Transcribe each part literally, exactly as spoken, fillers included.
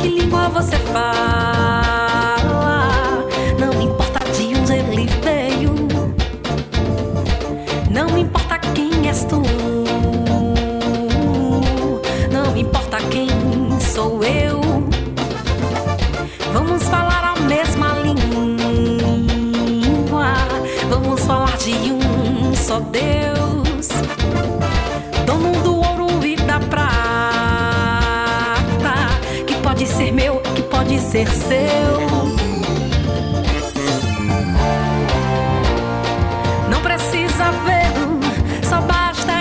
que língua você fala, não importa de onde ele veio, não importa quem és tu, não importa quem sou eu. Vamos falar a mesma língua, vamos falar de um só Deus, dono do ouro e da prata, que pode ser meu, que pode ser seu. Não precisa ver, só basta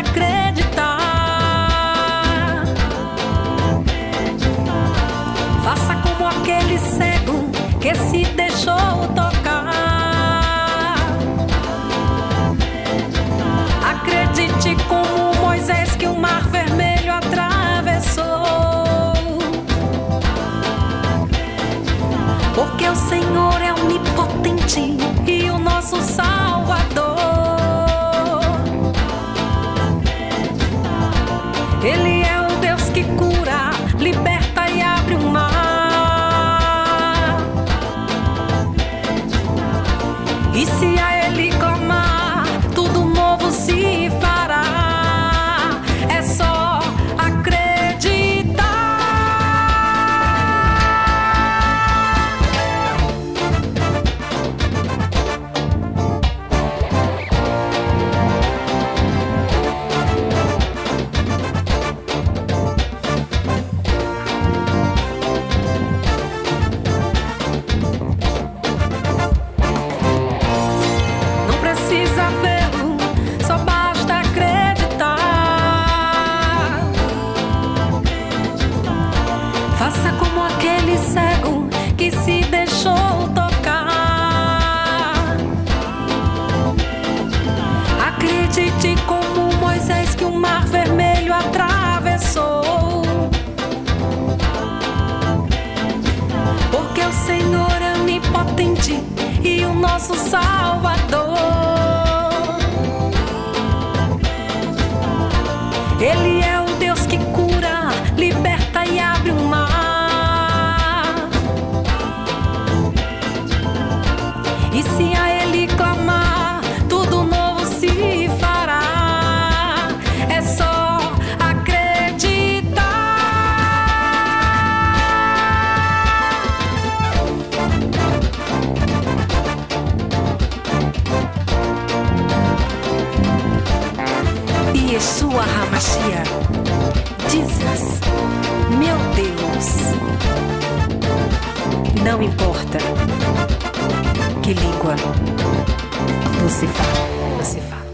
acreditar. Faça como aquele cego que se deixou tocar. Acredite como Moisés que o mar vermelho atravessou. Porque o Senhor é onipotente e o nosso Salvador. Ele é o Deus que cura, liberta e abre o mar. E se a Ele clamar, tudo novo se fará. É só acreditar. Não precisa vê-lo, só basta acreditar. Faça como aquele cego que se deixou tocar. Acredite como Moisés que o mar vermelho atravessou. Porque o Senhor é onipotente e o nosso Salvador. Ele é o Deus que cura, liberta e abre o mar. E se a Ele clamar, tudo novo se fará. É só acreditar. Yeshua HaMashiach, Jesus, meu Deus. Não importa que língua você fala, você fala.